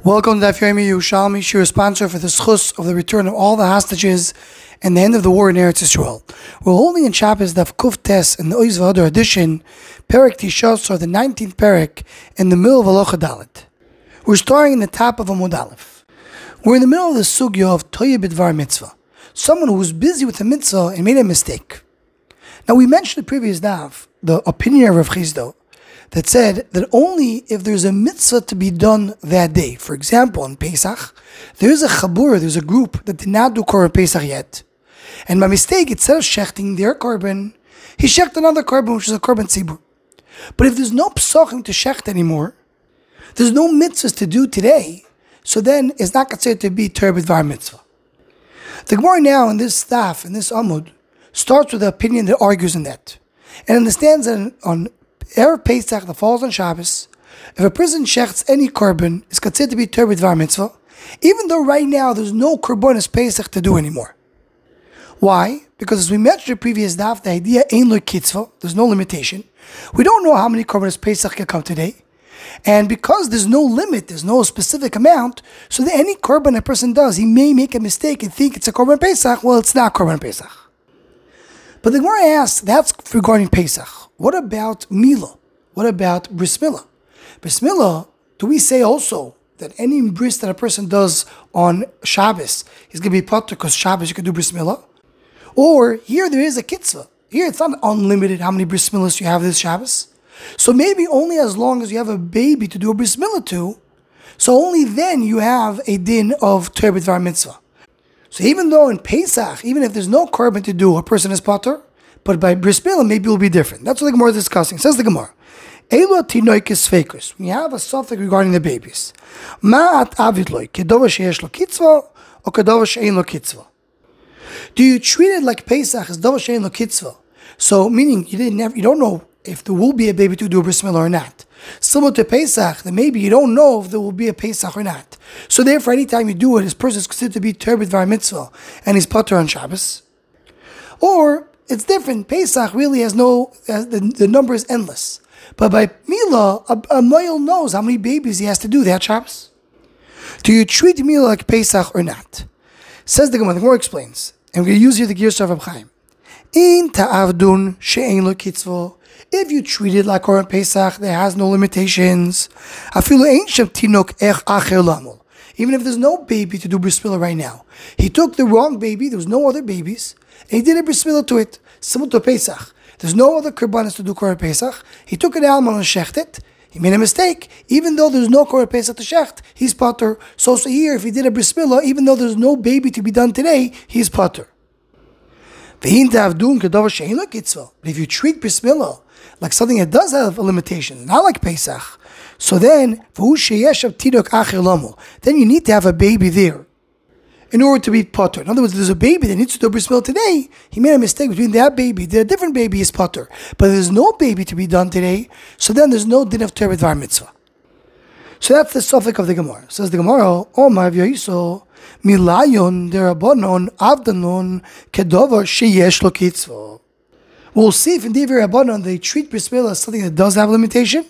Welcome to Daf Yomi Yerushalmi, Shir sponsor for the schus of the return of all the hostages and the end of the war in Eretz Yisrael. We're holding in Shabbos Daf Kuf Tes in the Oiz V'Adar edition, Perek Tishos, or the 19th Perek, in the middle of Halacha Dalet. We're starting in the top of Amud Aleph. We're in the middle of the sugya of Toya B'Dvar Mitzvah, someone who was busy with a mitzvah and made a mistake. Now we mentioned the previous daf, the opinion of Rav Chizdo, that said that only if there's a mitzvah to be done that day. For example, in Pesach, there's a chabur, there's a group that did not do Korban Pesach yet. And by mistake, instead of shechting their korban, he shecht another korban, which is a korban tzibur. But if there's no psachim to shecht anymore, there's no mitzvahs to do today, so then it's not considered to be Torah B'Dvar mitzvah. The Gemara now in this staff, in this Amud, starts with the opinion that argues in that, and understands that on Erev Pesach that falls on Shabbos, if a person shechts any korban, it's considered to be Torah B'Dvar mitzvah, even though right now there's no korbanos Pesach to do anymore. Why? Because as we mentioned in the previous daf, the idea ain't like kitzvah, there's no limitation. We don't know how many korbanos Pesach can come today, and because there's no limit, there's no specific amount, so that any korban a person does, he may make a mistake and think it's a korban Pesach. Well, it's not korban Pesach. But the Gemara asks, that's regarding Pesach. What about Milah? What about Bris Milah? Bris Milah, do we say also that any bris that a person does on Shabbos is going to be potter because Shabbos you can do Bris Milah? Or here there is a kitzvah. Here it's not unlimited how many Bris Milahs you have this Shabbos. So maybe only as long as you have a baby to do a Bris Milah to, so only then you have a din of Torah B'Dvar mitzvah. So even though in Pesach, even if there's no korban to do, a person is potter, but by Bris Milah, maybe it will be different. That's what the Gemara is discussing. Says the Gemara, Eila tinoikes fekers. We have a suffix regarding the babies. Ma'at avidloi, kedova sheyesh lo kitzvah, or kedova she'ein lo kitzvah. Do you treat it like Pesach as dova she'ein lo kitzvah? So, meaning you don't know if there will be a baby to do a Bris Milah or not. Similar to Pesach, then maybe you don't know if there will be a Pesach or not. So therefore, anytime you do it, this person is considered to be Torah B'Dvar mitzvah, and he's potter on Shabbos. Or it's different. Pesach really has the number is endless. But by Milah, a moil knows how many babies he has to do that Shabbos. Do you treat Milah like Pesach or not? Says the Gemara explains, and we're going to use here the Girsah of Reb Chaim. In ta'avdun she'ein lo kitzvah. If you treat it like Korban Pesach, there has no limitations. Afilu ein shem tinok ech acher lamol. Even if there's no baby to do Bris Milah right now, he took the wrong baby. There was no other babies, and he did a Bris Milah to it. Similar to Pesach, there's no other korbanos to do Korban Pesach. He took an almon and shechted. He made a mistake. Even though there's no Korban Pesach to shecht, he's potter. So here, if he did a Bris Milah, even though there's no baby to be done today, he's potter. But if you treat Bris Milah like something that does have a limitation, not like Pesach, so then you need to have a baby there in order to be potter. In other words, there's a baby that needs to do Bris Milah today. He made a mistake between that baby. Did a different baby is potter, but there's no baby to be done today. So then there's no din of Torah B'Dvar mitzvah. So that's the suffix of the Gemara. Says the Gemara, Omar v'yoiso milayon derabanon avdanon kedover sheyesh lo kitzvah. We'll see if in Divrei Rabbanon they treat Bris Milah as something that does have a limitation.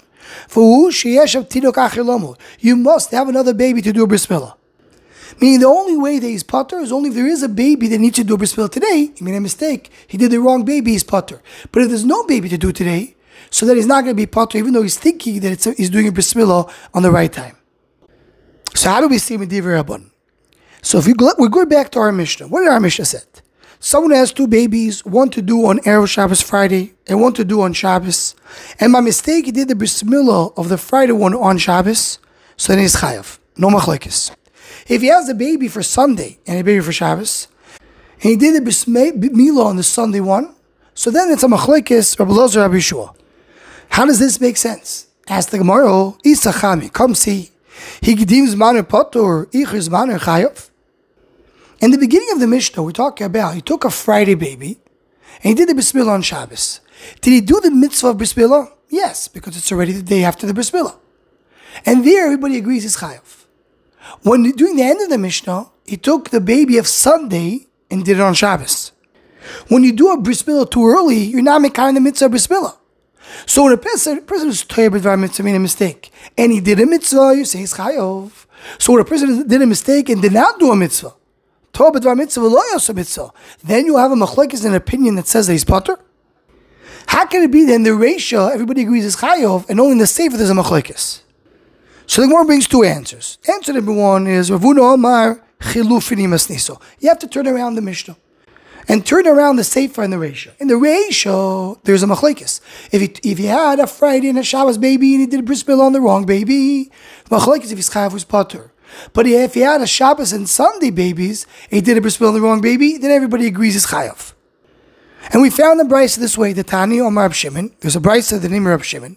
You must have another baby to do a Bris Milah. Meaning the only way that he's potter is only if there is a baby that needs to do a Bris Milah today. He made a mistake. He did the wrong baby, he's potter. But if there's no baby to do today, so that he's not going to be potter, even though he's thinking that he's doing a Bris Milah on the right time. So how do we see in Divrei Rabbanon? So if we're going back to our Mishnah. What did our Mishnah say? Someone has two babies, one to do on Erev Shabbos Friday, and one to do on Shabbos. And by mistake, he did the Bris Milah of the Friday one on Shabbos, so then he's chayav. No machlokes. If he has a baby for Sunday and a baby for Shabbos, and he did the Bris Milah on the Sunday one, so then it's a machlokes, Rabbi Elazar, Rabbi Yeshua. How does this make sense? Ask the Gemara, Isachami, come see. He gedim zman potter, ich zman chayav. In the beginning of the Mishnah, we're talking about, he took a Friday baby, and he did the Bris Milah on Shabbos. Did he do the mitzvah of Bris Milah? Yes, because it's already the day after the Bris Milah. And there, everybody agrees he's chayav. When during the end of the Mishnah, he took the baby of Sunday and did it on Shabbos. When you do a Bris Milah too early, you're not making the mitzvah of Bris Milah. So when a person is toyed b'dvar mitzvah, made a mistake, and he did a mitzvah, you say he's chayav. So when a person did a mistake and did not do a mitzvah, toyed b'dvar mitzvah, lo yasa mitzvah, then you have a machlokes, an opinion that says that he's potter. How can it be that in the ratio everybody agrees is chayav, and only in the sefer there's a machlokes? So the Gemara brings two answers. Answer number one is Ravuna Omar chilufini masniso. You have to turn around the Mishnah and turn around the sefer and the ratio. In the ratio, there's a machlokes. If he had a Friday and a Shabbos baby and he did a bris milah on the wrong baby, machlokes if he's chayav was potter. But if he had a Shabbos and Sunday babies and he did a bris milah on the wrong baby, then everybody agrees he's chayav. And we found the brisa this way, the Tani Omar Rab Shimon. There's a brisa, the name of Rab Shimon.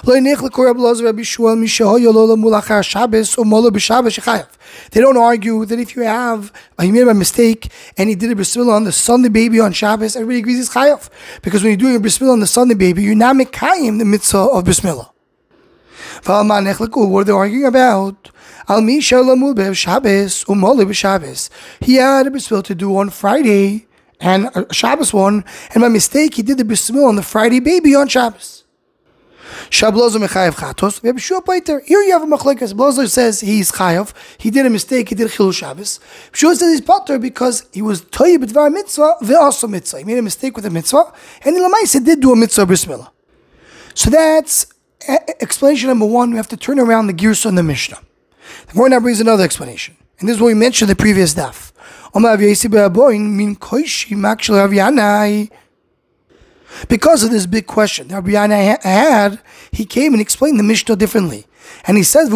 They don't argue that if you have, he made a mistake and he did a bris milah on the Sunday baby on Shabbos, everybody agrees he's chayav. Because when you're doing a bris milah on the Sunday baby, you're not mekayim the mitzvah of bris milah. What are they arguing about? He had a bris milah to do on Friday and a Shabbos one, and by mistake he did the bris milah on the Friday baby on Shabbos. Here you have a machlokes. Blazer says he's chayav. He did a mistake. He did chilul Shabbos. Shua says he's potter because he was toyeh b'dvar mitzvah ve'aso mitzvah. He made a mistake with a mitzvah, and in Lamaisa did do a mitzvah bris milah. So that's explanation number one. We have to turn around the girsa in the Mishnah. The Gemara now brings another explanation, and this is what we mentioned in the previous daf. Because of this big question that Rabbi Yana had, he came and explained the Mishnah differently. And he says,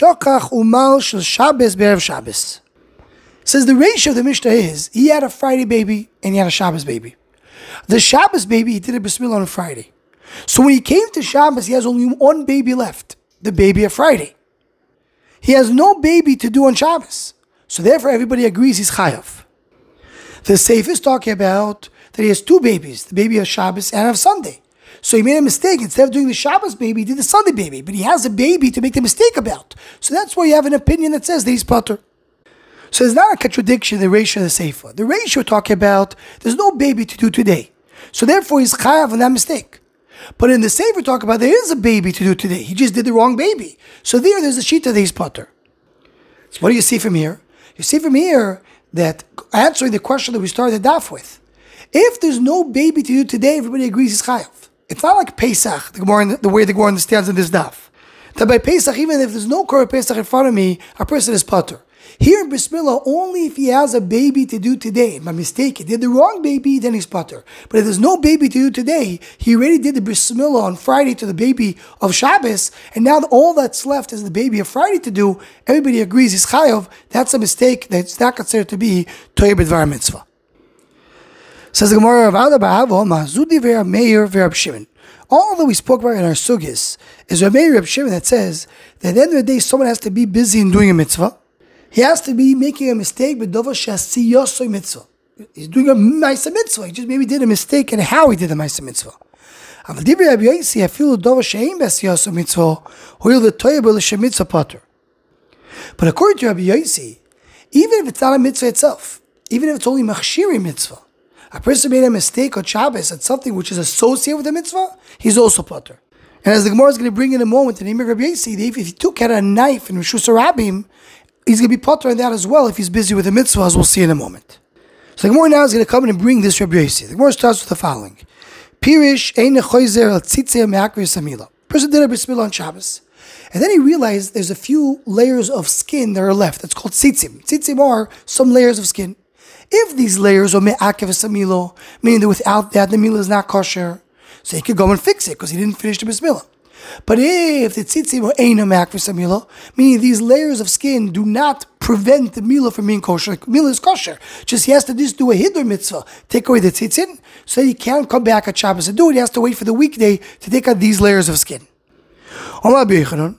says the ratio of the Mishnah is, he had a Friday baby and he had a Shabbos baby. The Shabbos baby, he did a bris milah on a Friday. So when he came to Shabbos, he has only one baby left, the baby of Friday. He has no baby to do on Shabbos. So therefore everybody agrees he's chayav. The Sefer is talking about that he has two babies, the baby of Shabbos and of Sunday. So he made a mistake. Instead of doing the Shabbos baby, he did the Sunday baby. But he has a baby to make the mistake about. So that's why you have an opinion that says that he's potter. So there's not a contradiction in the ratio of the Sefer. The ratio we're talking about, there's no baby to do today. So therefore he's chayav on that mistake. But in the Sefer we're talking about, there is a baby to do today. He just did the wrong baby. So there's a shita that he's potter. So what do you see from here? You see from here that answering the question that we started the daf with, if there's no baby to do today, everybody agrees he's chayav. It's not like Pesach, the way the Gemara understands in this daf. That by Pesach, even if there's no Korban Pesach in front of me, a person is potter. Here in bris milah, only if he has a baby to do today, by mistake, he did the wrong baby, then he's potter. But if there's no baby to do today, he already did the bris milah on Friday to the baby of Shabbos, and now all that's left is the baby of Friday to do. Everybody agrees he's chayav. That's a mistake that's not considered to be toyeh b'dvar mitzvah. Says the Gemara, all that we spoke about in our sugis is Reb Meir Reb Shimon that says that at the end of the day, someone has to be busy in doing a mitzvah. He has to be making a mistake, but dova shasi yosoi mitzvah. He's doing a ma'aseh mitzvah. He just maybe did a mistake in how he did the ma'aseh mitzvah. But according to Rabbi Yossi, even if it's not a mitzvah itself, even if it's only machshiri mitzvah, a person made a mistake on Shabbos at something which is associated with the mitzvah, he's also potter. And as the Gemara is going to bring in a moment, the name of Rabbi Yossi, if he took out a knife in Rishus Harabim, he's going to be potter on that as well if he's busy with the mitzvah, as we'll see in a moment. So the Gemara now is going to come in and bring this Rabbi Yossi. The Gemara starts with the following. Pirish ein choizer al tzitzeh me'akvir samila. Person did a bris milah on Shabbos. And then he realized there's a few layers of skin that are left. That's called tzitzim. Tzitzim are some layers of skin. If these layers are me'akev samilo, meaning that without that the milah is not kosher, so he could go and fix it because he didn't finish the bris milah. But if the tzitzim are ein me'akev samilo, meaning these layers of skin do not prevent the milah from being kosher, like milah is kosher, just he has to just do a hidur mitzvah, take away the tzitzim, so he can't come back at Shabbos and do it. He has to wait for the weekday to take out these layers of skin. Rabbi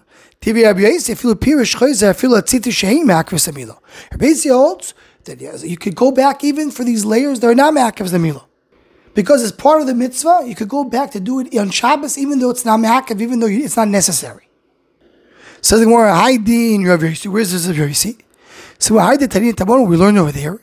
Yossi holds that you could go back even for these layers that are not me'akev the milah. Because as part of the mitzvah, you could go back to do it on Shabbos even though it's not me'akev, even though it's not necessary. Says the Gemara, Hi Din, Rabbi Yossi. Where's this Rabbi Yossi? So I did Tani Tabon we learned over there.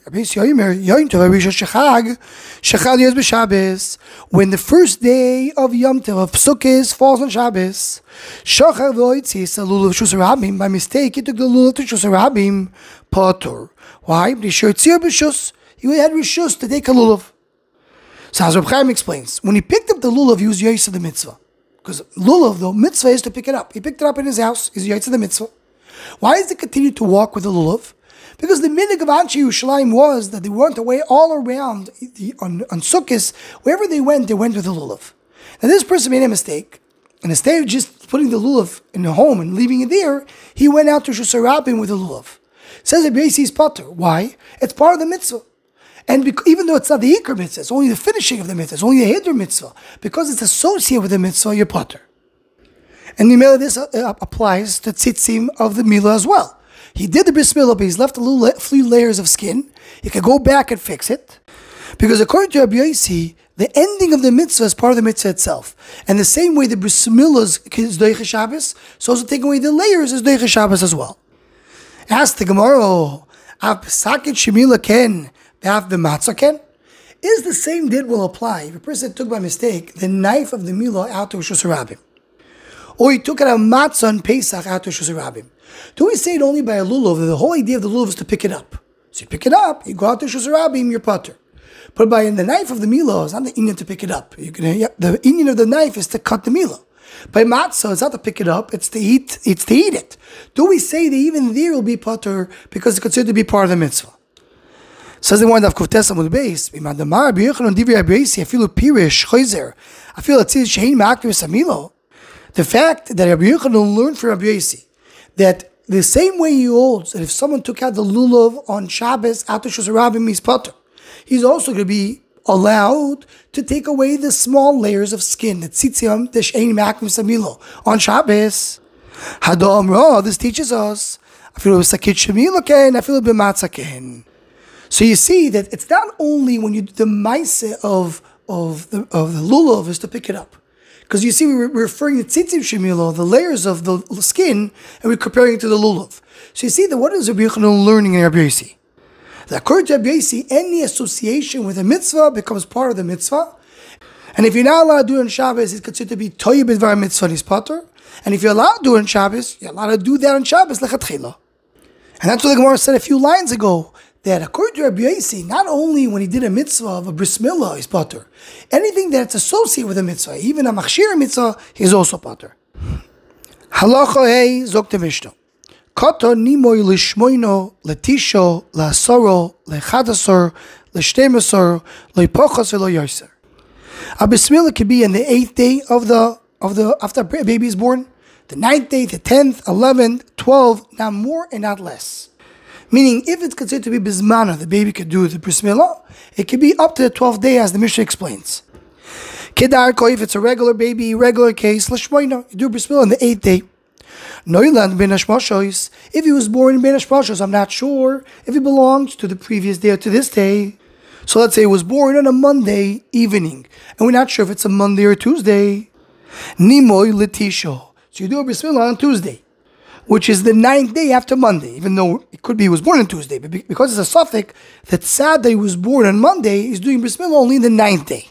When the first day of Yom Tov of Sukkot falls on Shabbos, Shachar v'oitzi a lulav shus rabim. By mistake, he took the lulav to shus rabim patur. Why? He had rishus to take a lulav. So as Reb Chaim explains, when he picked up the lulav, he was yaitz of the mitzvah. Because lulav, the mitzvah is to pick it up. He picked it up in his house. He's yaitz of the mitzvah. Why does he continue to walk with the lulav? Because the minhag of Anshe Yerushalayim was that they went away all around on Sukkot. Wherever they went with the lulav. Now this person made a mistake, and instead of just putting the lulav in the home and leaving it there, he went out to Shus Harabim with the lulav. Says Rabbi Yossi's patur. Why? It's part of the mitzvah. And even though it's not the Iker mitzvah, it's only the finishing of the mitzvah, it's only the Hiddur mitzvah. Because it's associated with the mitzvah, you're patur. And the Mila this applies to tzitzim of the Mila as well. He did the bris milah, but he's left a few layers of skin. He can go back and fix it. Because according to Rabbi Yossi, the ending of the mitzvah is part of the mitzvah itself. And the same way the bris milah is doicha Shabbos, so also taking away the layers is doicha Shabbos as well. Ask the Gemara, Saket Shemila ken, Be'af b'matzah ken? Is the same did will apply if a person took by mistake the knife of the milah out to Shus Harabim? Or he took it out of matzah and Pesach out to Shus Harabim? Do we say it only by a lulav? The whole idea of the lulav is to pick it up. So you pick it up, you go out to Shus Harabim, you're patur. But by the knife of the milah, it's not the inyan to pick it up. The inyan of the knife is to cut the milah. By matzah, it's not to pick it up, it's to eat it. Do we say that even there will be patur because it's considered to be part of the mitzvah? Says the one of Kuftes Amud Beis, B'madamar B'yochanan Divrei Rabbi Yossi, afilu pirish choizer, afilu atzil shein ma'aktiv samilo. The fact that Rabbi Yochanan learned from Rabbi Yossi that the same way he holds that if someone took out the lulav on Shabbos out to Shus Harabim, he's patur, he's also going to be allowed to take away the small layers of skin, the tzitziam, the shein ma'aktiv samilo, on Shabbos. Hadam Ra, this teaches us, afilu b'sakit shemilo ken, afilu b'matzah ken. So you see that it's not only when you do the maaseh of the lulav is to pick it up. Because you see, we're referring to tzitzim shemilo, the layers of the skin, and we're comparing it to the lulav. So you see that what is Rabbi Yochanan learning in Rabbi Yossi? That according to Rabbi Yossi, any association with a mitzvah becomes part of the mitzvah. And if you're not allowed to do it on Shabbos, it's considered to be toyib b'dvar mitzvah and patur. And if you're allowed to do it on Shabbos, you're allowed to do that on Shabbos lechatchila. And that's what the Gemara said a few lines ago, that according to Rabbi Yossi, not only when he did a mitzvah of a bris milah is patur, anything that's associated with a mitzvah, even a machshir mitzvah, he's also patur. Halacha hey zok Mishnah. Kata nimoy lishmoino letisho laasaro lechadasar leshtemesar lepochas velo yoser. A bris milah could be on the 8th day of the after a baby is born, the 9th day, the 10th, 11th, 12th, not more and not less. Meaning, if it's considered to be bismana, the baby could do the bris milah, it could be up to the 12th day, as the Mishnah explains. Kedarko, if it's a regular baby, regular case, l'shmoina, you do bris milah on the 8th day. Noiland ben hashmashos, if he was born in ben hashmashos, I'm not sure if he belongs to the previous day or to this day. So let's say he was born on a Monday evening, and we're not sure if it's a Monday or Tuesday. Nimoy litisho, so you do a bris milah on Tuesday, which is the 9th day after Monday, even though it could be he was born on Tuesday, but because it's a suffix, that sad that he was born on Monday, he's doing bris milah only the 9th day.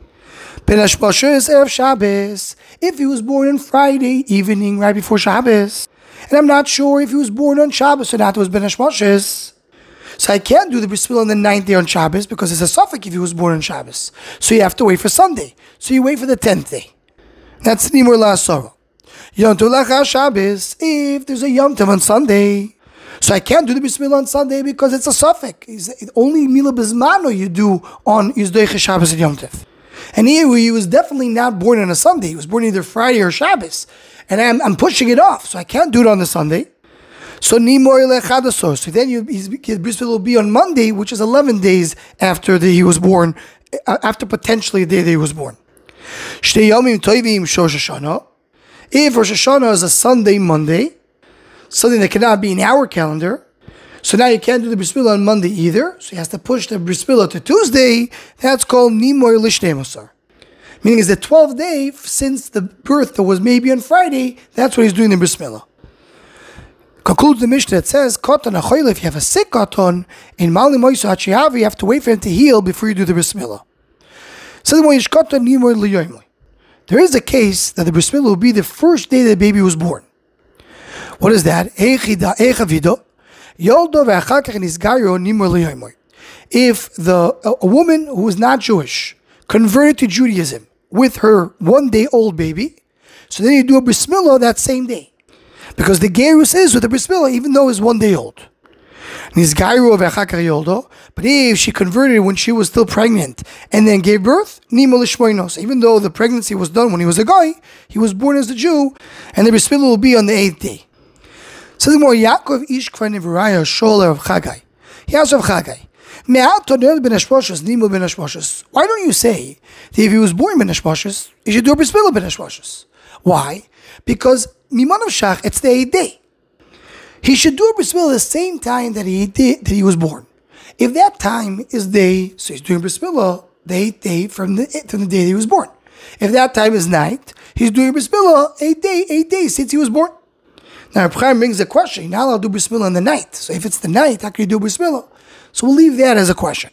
Ben hashmashos erev Shabbos, if he was born on Friday evening, right before Shabbos, and I'm not sure if he was born on Shabbos or not, it was ben hashmashos, so I can't do the bris milah on the 9th day on Shabbos, because it's a suffix if he was born on Shabbos. So you have to wait for Sunday. So you wait for the 10th day. That's nimur la'asara. Yom Tov Lachar Shabbos, if there's a Yom Tov on Sunday. So I can't do the bris milah on Sunday because it's a suffix. It's only milah bismano you do on Yizdoicha Shabbos and Yom Tov. And here he was definitely not born on a Sunday. He was born either Friday or Shabbos. And I'm pushing it off, so I can't do it on the Sunday. So Nimor Lechadasor. So then his bris milah will be on Monday, which is 11 days after he was born, after potentially the day that he was born. Shtei Yomim Tovim Shosh Hashanah. If Rosh Hashanah is a Sunday, Monday, something that cannot be in our calendar, so now you can't do the bris milah on Monday either, so he has to push the bris milah to Tuesday. That's called Nimoy Lishnei Mosar. Meaning it's the 12th day since the birth that was maybe on Friday, that's when he's doing the bris milah. Concludes the Mishnah, it says, Katan achoyle, if you have a sick katan, in Mali Moisa Hachiyavi, you have to wait for him to heal before you do the bris milah. There is a case that the bris milah will be the first day that the baby was born. What is that? If a woman who is not Jewish converted to Judaism with her 1 day old baby, so then you do a bris milah that same day. Because the gerus is with the bris milah even though it's 1 day old. But if she converted when she was still pregnant and then gave birth, even though the pregnancy was done when he was a guy, he was born as a Jew, and the bris milah will be on the 8th day. So the more Yaakov ish kvar neviraya sholer of Chagai. He asked of Chagai, why don't you say that if he was born ben hashmoshes, he should do a bris milah ben hashmoshes? Why? Because Miman of Shach, it's the 8th day. He should do a bris milah the same time that he was born. If that time is day, so he's doing bris milah the 8th day from the day that he was born. If that time is night, he's doing bris milah 8 days since he was born. Now, Reb Chaim brings the question, you're not allowed to do bris milah in the night. So if it's the night, how can you do bris milah? So we'll leave that as a question.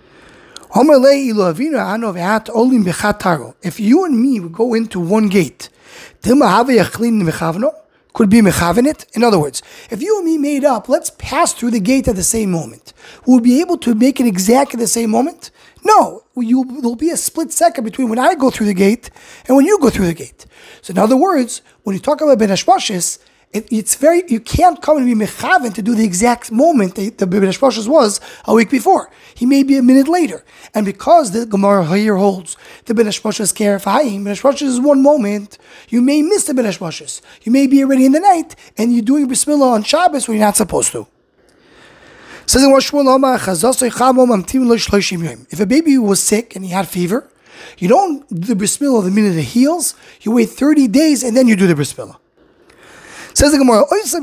If you and me would go into one gate, could be mechavenet. In other words, if you and me made up, let's pass through the gate at the same moment. Will we be able to make it exactly the same moment? No. There'll be a split second between when I go through the gate and when you go through the gate. So in other words, when you talk about ben hashmoshes, you can't come and be mechaven to do the exact moment the ben hashmoshes was a week before. He may be a minute later. And because the Gemara here holds the ben hashmoshes keref hayim, ben hashmoshes is 1 moment, you may miss the ben hashmoshes. You may be already in the night and you're doing bris milah on Shabbos when you're not supposed to. Says if a baby was sick and he had fever, you don't do the bris milah the minute it heals. You wait 30 days and then you do the bris milah. Says the Gemara,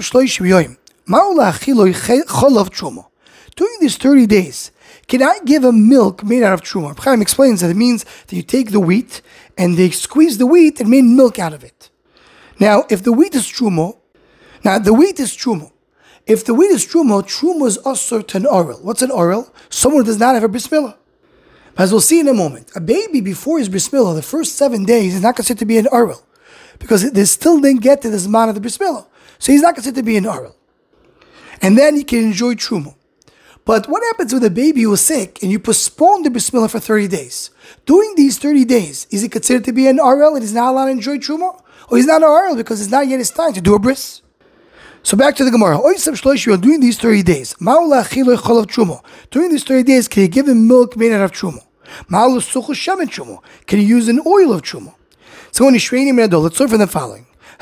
during these 30 days, can I give a milk made out of truma? Chaim explains that it means that you take the wheat and they squeeze the wheat and made milk out of it. Now, if the wheat is truma, If the wheat is truma, truma is asur to an oral. What's an oral? Someone who does not have a bris milah. As we'll see in a moment, a baby before his bris milah, the first 7 days is not considered to be an oral. Because they still didn't get to the zman of the bris milah. So he's not considered to be an oral. And then he can enjoy truma. But what happens with a baby who is sick and you postpone the bris milah for 30 days? During these 30 days, is he considered to be an oral and he's not allowed to enjoy truma? Or he's not an oral because it's not yet his time to do a bris? So back to the Gemara. During these 30 days, during these 30 days, can you give him milk made out of truma? Can you use an oil of truma? So when let's learn from the following.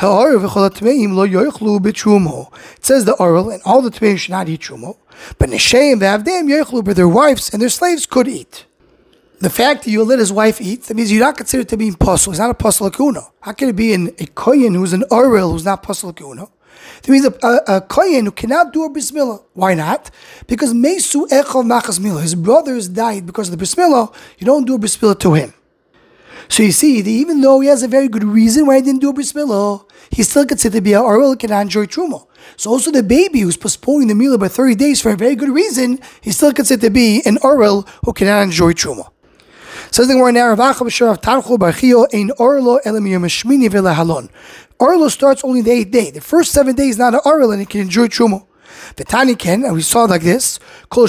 It says the oral and all the tmeim should not eat truma, but but their wives and their slaves could eat. The fact that you let his wife eat, that means you're not considered to be impossible. It's not a pasal kuna. How can it be a kohen who's an oral who's not pasal kuna? That means a kohen who cannot do a bris milah. Why not? Because mesu echol machas milah. His brothers died because of the bris milah. You don't do a bris milah to him. So you see, that even though he has a very good reason why he didn't do a bris milah, he's still considered to be an oral who cannot enjoy truma. So also the baby who's postponing the milah by 30 days for a very good reason, he's still considered to be an oral who cannot enjoy truma. Says the Gemara now, Orlo starts only the 8th day. The first 7 days not an oral and he can enjoy truma. The Tani can, and we saw like this, the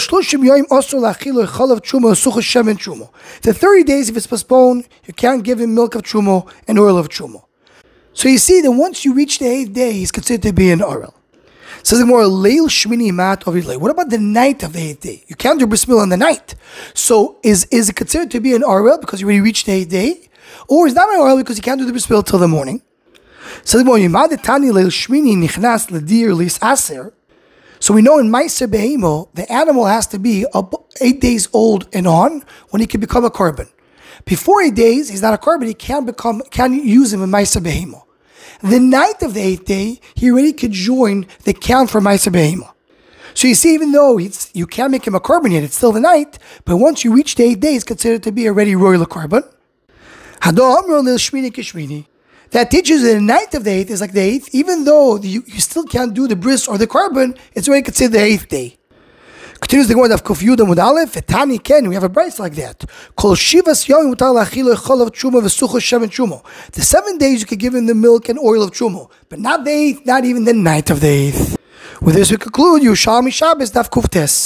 30 days, if it's postponed, you can't give him milk of truma and oil of truma. So you see that once you reach the 8th day, he's considered to be an oral. Says the more leil shmini mat ovilei. What about the night of the 8th day? You can't do bris milah on the night. So is it considered to be an oral because you already reached the 8th day? Or is not an oral because you can't do the bris milah till the morning? Says the more yimad tani leil shmini nichnas ledir lis aser. So we know in Meiser Behemo, the animal has to be 8 days old and on when he can become a korban. Before 8 days, he's not a korban, he can't use him in Meiser Behemo. The night of the 8th day, he already could join the count for Meiser Behemo. So you see, even though you can't make him a korban yet, it's still the night, but once you reach the 8th day, it's considered to be already royal korban. that teaches that the ninth of the eighth is like the eighth, even though you still can't do the bris or the carbon, it's already considered the eighth day. Continues the Gemara of Kuf Yud Amud Aleph. Etani ken, we have a brayso like that. Kol shivas yom mutar la'achilo cholav truma v'sucho shemen trumo. The 7 days you could give him the milk and oil of trumo, but not the eighth, not even the ninth of the eighth. With this we conclude Yerushalmi Shabbos Daf Kuf Tes.